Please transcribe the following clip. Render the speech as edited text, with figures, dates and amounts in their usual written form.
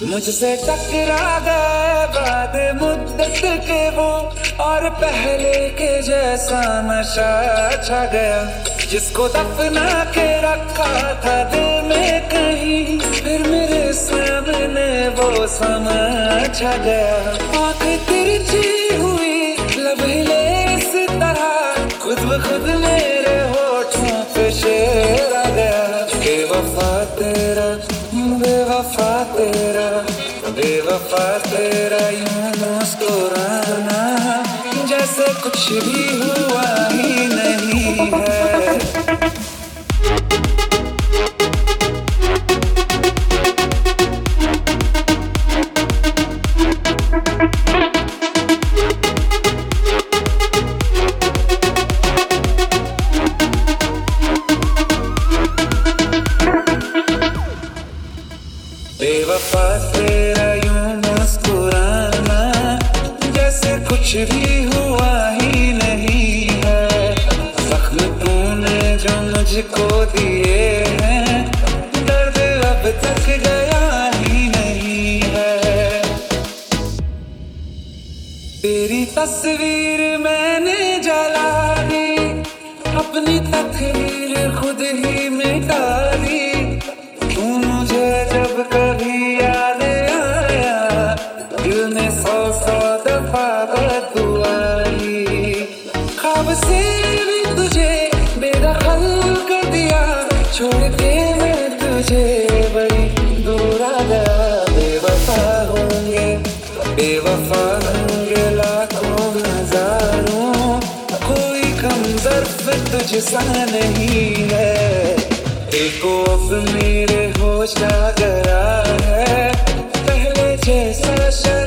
मुझसे टकरा गए बाद मुद्दत के वो, और पहले के जैसा नशा छा गया। जिसको दफना के रखा था दिल में कहीं, फिर मेरे सामने वो समा छा गया। आंखें तिरछी हुई, लब हिले इस तरह, खुद ब खुद मेरे होठों पे शेर आ गया। बेवफा तेरा, बेवफा तेरा, बेवफा तेरा यूं मुस्कुराना, जैसे कुछ भी हुआ ही नहीं है। बेवफा तेरा यूं मुस्कुराना, जैसे कुछ भी हुआ ही नहीं है। जख्म तूने जो मुझको दिए हैं, दर्द अब तक गया ही नहीं है। तेरी तस्वीर मैंने जला दी, अपनी तकदीर खुद ही मिटा दी। तू मुझे जब कभी याद आया, दिल में सौ सौ दफा बदुआई। ख्वाब से भी तुझे बेदखल कर दिया, छोड़ के मैं तुझे बड़ी दूर आ गया। बेवफा होंगे, बेवफा होंगे लाखों हजारों, कोई कम ज़र्फ़ तुझसा नहीं है। देखो अब मेरे होश आ गया है, पहले जैसा